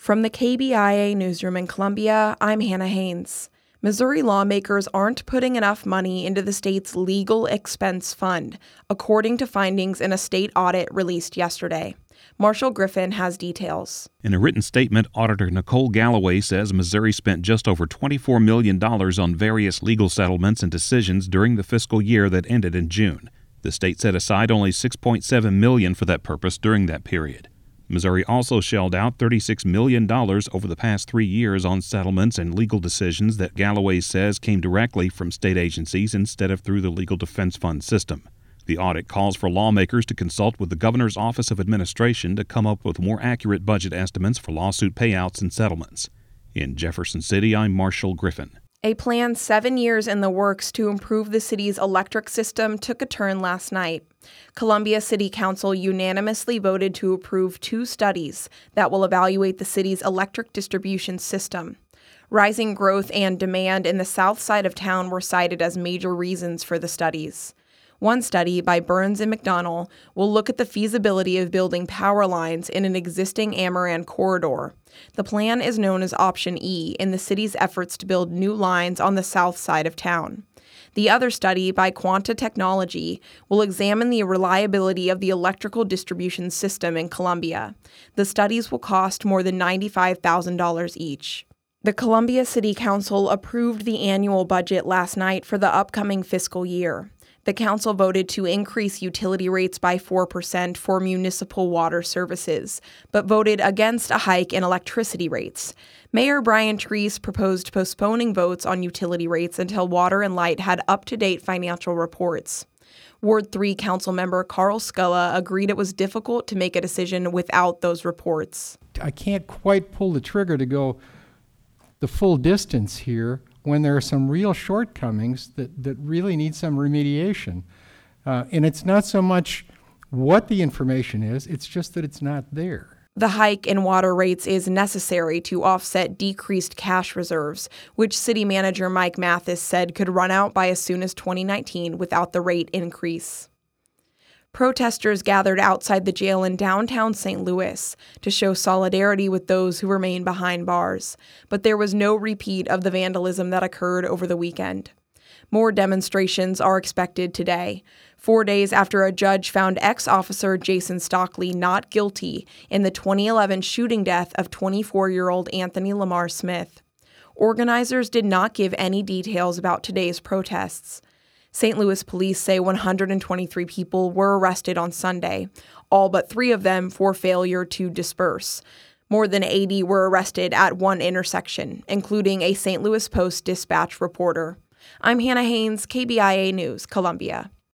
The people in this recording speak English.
From the KBIA newsroom in Columbia, I'm Hannah Haynes. Missouri lawmakers aren't putting enough money into the state's legal expense fund, according to findings in a state audit released yesterday. Marshall Griffin has details. In a written statement, Auditor Nicole Galloway says Missouri spent just over $24 million on various legal settlements and decisions during the fiscal year that ended in June. The state set aside only $6.7 million for that purpose during that period. Missouri also shelled out $36 million over the past 3 years on settlements and legal decisions that Galloway says came directly from state agencies instead of through the Legal Defense Fund system. The audit calls for lawmakers to consult with the Governor's Office of Administration to come up with more accurate budget estimates for lawsuit payouts and settlements. In Jefferson City, I'm Marshall Griffin. A plan 7 years in the works to improve the city's electric system took a turn last night. Columbia City Council unanimously voted to approve 2 studies that will evaluate the city's electric distribution system. Rising growth and demand in the south side of town were cited as major reasons for the studies. One study by Burns and McDonnell will look at the feasibility of building power lines in an existing Amaran corridor. The plan is known as Option E in the city's efforts to build new lines on the south side of town. The other study by Quanta Technology will examine the reliability of the electrical distribution system in Columbia. The studies will cost more than $95,000 each. The Columbia City Council approved the annual budget last night for the upcoming fiscal year. The council voted to increase utility rates by 4% for municipal water services, but voted against a hike in electricity rates. Mayor Brian Treese proposed postponing votes on utility rates until Water and Light had up-to-date financial reports. Ward 3 council member Carl Sculla agreed it was difficult to make a decision without those reports. I can't quite pull the trigger to go the full distance here when there are some real shortcomings that really need some remediation. And it's not so much what the information is, it's just that it's not there. The hike in water rates is necessary to offset decreased cash reserves, which City Manager Mike Mathis said could run out by as soon as 2019 without the rate increase. Protesters gathered outside the jail in downtown St. Louis to show solidarity with those who remain behind bars, but there was no repeat of the vandalism that occurred over the weekend. More demonstrations are expected today, 4 days after a judge found ex-officer Jason Stockley not guilty in the 2011 shooting death of 24-year-old Anthony Lamar Smith. Organizers did not give any details about today's protests. St. Louis police say 123 people were arrested on Sunday, all but 3 of them for failure to disperse. More than 80 were arrested at one intersection, including a St. Louis Post-Dispatch reporter. I'm Hannah Haynes, KBIA News, Columbia.